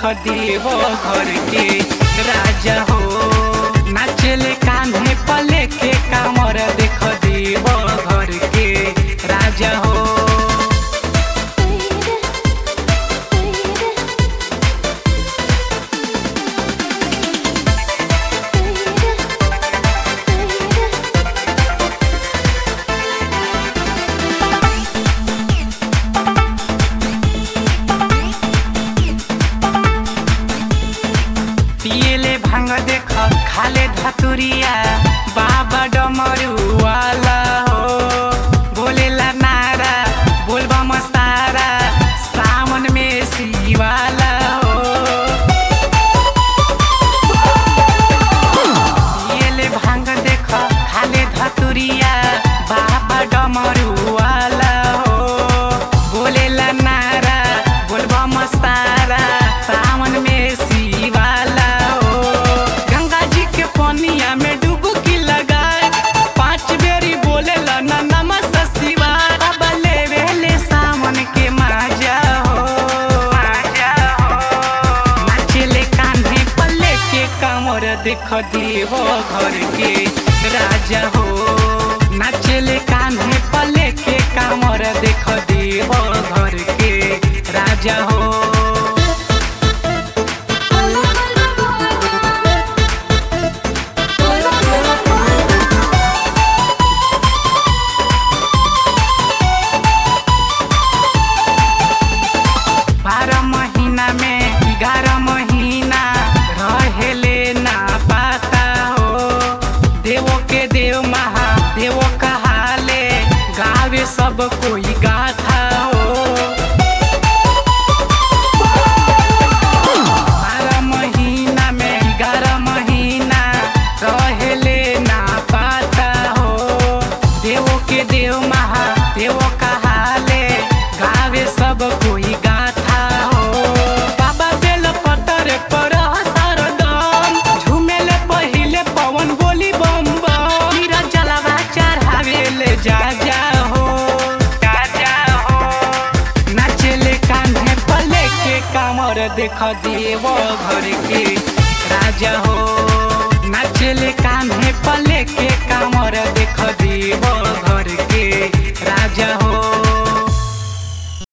देव घर के राजा हो। नाचले कान्हे पले के कामर देख देव घर के राजा हो। पियले भांग देख खाले धतुरिया बाबा डमरू वाला हो। बोलेला नारा बोलबा मस्तारा सावन में शिवाला हो। पियले भांग देख खाले धतुरिया बाबा डमरू वाला हो। बोलेला नारा बोलबा मस्तारा सावन में शिवाला हो। गंगा जी के पनिया में डुबकी लगाए 5 बेरी बोलेला ना नमः शिवाय। बाबा लेवेले सावन के माजा हो। नाचले कान्हे पल्ले के कामर देख देव घर के राजा हो। नाचले कान्हे पल्ले के कामर देख देव घर के राजा हो। महीना में 11 महीना रहेले ना पाता हो। देवो के देव महादेव कहाले गावे सब कोई गाथा हो। 12 महीना में 11 महीना रहेले ना पाता हो। देवो के देव महादेव कहाले गावे सब कोई गाथा। कामर देख देव घर के राजा हो। नाचले कान्हे पले के कामर देख